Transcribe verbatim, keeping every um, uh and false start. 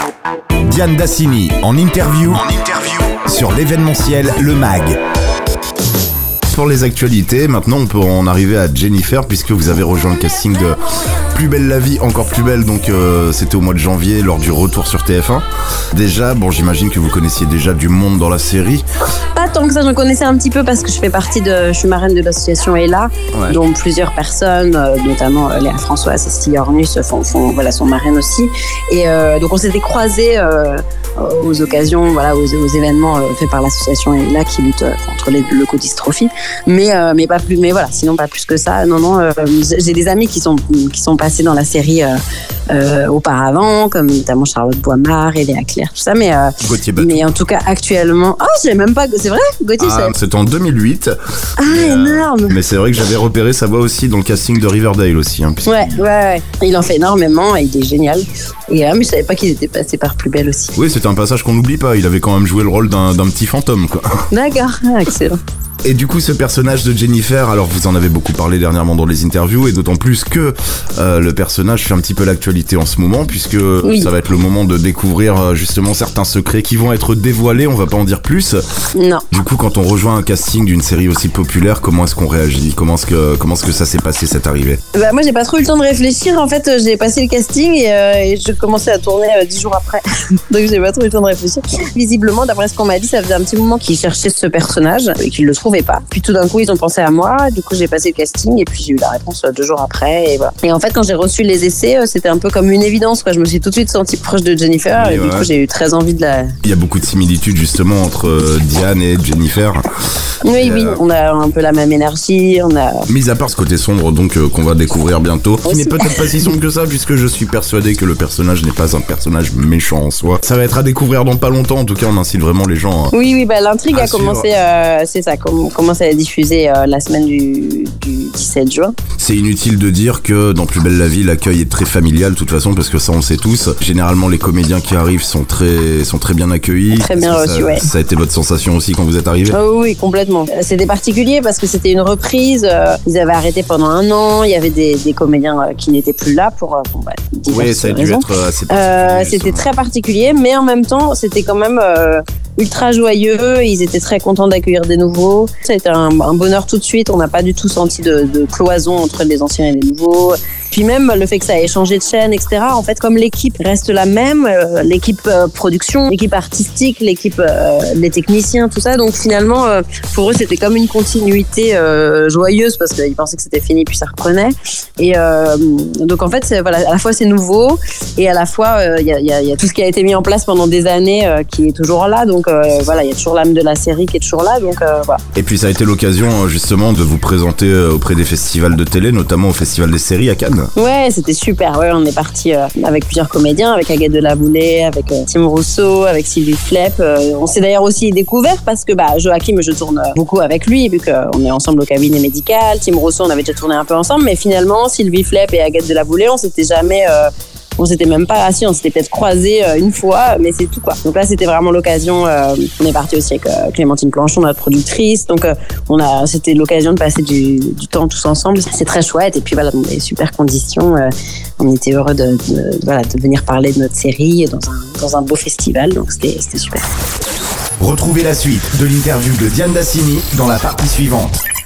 Diane Dassini en interview, en interview sur l'événementiel Le Mag. Pour les actualités, maintenant on peut en arriver à Jennifer puisque vous avez rejoint le casting de Plus belle la vie, encore plus belle, donc euh, c'était au mois de janvier lors du retour sur T F un. Déjà, bon j'imagine que vous connaissiez déjà du monde dans la série. Pas tant que ça, j'en connaissais un petit peu parce que je fais partie de, je suis marraine de l'association Ella, ouais. dont plusieurs personnes, euh, notamment euh, Léa Françoise et Cécilia Ornus font, font, voilà, sont marraines aussi. Et euh, donc on s'était croisés euh, aux occasions, voilà, aux, aux événements euh, faits par l'association Ella qui lutte euh, contre les leukodystrophie. Mais euh, mais pas plus, mais voilà, sinon pas plus que ça. Non non, euh, j'ai des amis qui sont qui sont passés dans la série euh, euh, auparavant, comme notamment Charlotte Boimard et Léa Claire, tout ça. Mais euh, mais en tout cas actuellement, oh, je sais même pas, c'est vrai, Gauthier. Ah, c'est en deux mille huit. Ah, mais, énorme. Euh, mais c'est vrai que j'avais repéré sa voix aussi dans le casting de Riverdale aussi. Hein, ouais, ouais, ouais. Il en fait énormément et il est génial. Et là, mais je savais pas qu'il était passé par Plus belle aussi. Oui, c'était un passage qu'on n'oublie pas. Il avait quand même joué le rôle d'un, d'un petit fantôme, quoi. D'accord, ah, excellent. Et du coup, ce personnage de Jennifer, alors vous en avez beaucoup parlé dernièrement dans les interviews, et d'autant plus que euh, le personnage fait un petit peu l'actualité en ce moment, puisque oui. ça va être le moment de découvrir euh, justement certains secrets qui vont être dévoilés, on va pas en dire plus. Non. Du coup, quand on rejoint un casting d'une série aussi populaire, comment est-ce qu'on réagit ? Comment est-ce que, comment est-ce que ça s'est passé, cette arrivée ? Bah moi, j'ai pas trop eu le temps de réfléchir. En fait, j'ai passé le casting et, euh, et je commençais à tourner euh, dix jours après. Donc, j'ai pas trop eu le temps de réfléchir. Visiblement, d'après ce qu'on m'a dit, ça faisait un petit moment qu'ils cherchaient ce personnage et qu'ils le trouvaient pas. Puis tout d'un coup, ils ont pensé à moi. Du coup, j'ai passé le casting et puis j'ai eu la réponse deux jours après. Et voilà. Et en fait, quand j'ai reçu les essais, c'était un peu comme une évidence, quoi. Je me suis tout de suite sentie proche de Jennifer oui, et ouais. du coup, j'ai eu très envie de la. Il y a beaucoup de similitudes justement entre euh, Diane et Jennifer. Oui, et, oui, euh... on a un peu la même énergie, on a. Mis à part ce côté sombre, donc euh, qu'on va découvrir bientôt, qui n'est peut-être pas si sombre que ça, puisque je suis persuadé que le personnage n'est pas un personnage méchant en soi. Ça va être à découvrir dans pas longtemps. En tout cas, on incite vraiment les gens. Hein, oui, oui, bah l'intrigue a commencé, euh, c'est ça, com- commence à être diffusée euh, la semaine du, du dix-sept juin. C'est inutile de dire que dans Plus belle la vie, l'accueil est très familial, de toute façon, parce que ça, on le sait tous. Généralement, les comédiens qui arrivent sont très, sont très bien accueillis. Très bien reçus, ouais. Ça a été votre sensation aussi quand vous êtes arrivé ? Oh, oui, complètement. C'était particulier parce que c'était une reprise. Euh, ils avaient arrêté pendant un an. Il y avait des, des comédiens euh, qui n'étaient plus là pour, euh, pour bah, diverses oui, ça a dû raisons. être assez particulier. Euh, c'était très particulier, mais en même temps, c'était quand même euh, ultra joyeux. Ils étaient très contents d'accueillir des nouveaux. Ça a été un, un bonheur tout de suite. On n'a pas du tout senti de, de cloison entre les anciens et les nouveaux. Puis même le fait que ça ait changé de chaîne, et cetera. En fait, comme l'équipe reste la même, euh, l'équipe euh, production, l'équipe artistique, l'équipe euh, les techniciens, tout ça. Donc finalement, euh, pour eux, c'était comme une continuité euh, joyeuse parce qu'ils pensaient que c'était fini, puis ça reprenait. Et euh, donc en fait, c'est, voilà, à la fois c'est nouveau et à la fois il euh, y, y, y a tout ce qui a été mis en place pendant des années euh, qui est toujours là. Donc euh, voilà, il y a toujours l'âme de la série qui est toujours là. Donc euh, voilà. Et puis ça a été l'occasion justement de vous présenter auprès des festivals de télé, notamment au Festival des séries à Cannes. Ouais, c'était super. Ouais, on est parti euh, avec plusieurs comédiens, avec Agathe Delavoulée, avec euh, Tim Rousseau, avec Sylvie Flepp. Euh, on s'est d'ailleurs aussi découvert parce que bah, Joachim, je tourne beaucoup avec lui, vu qu'on est ensemble au cabinet médical. Tim Rousseau, on avait déjà tourné un peu ensemble, mais finalement, Sylvie Flepp et Agathe Delavoulée, on s'était jamais... Euh, On s'était même pas assis, on s'était peut-être croisés euh, une fois, mais c'est tout quoi. Donc là, c'était vraiment l'occasion. Euh, on est parti aussi avec euh, Clémentine Planchon, notre productrice. Donc euh, on a, c'était l'occasion de passer du, du temps tous ensemble. C'est très chouette. Et puis voilà, dans des super conditions. Euh, on était heureux de, de, voilà, de venir parler de notre série dans un, dans un beau festival. Donc c'était, c'était super. Retrouvez la suite de l'interview de Diane Dassini dans la partie suivante.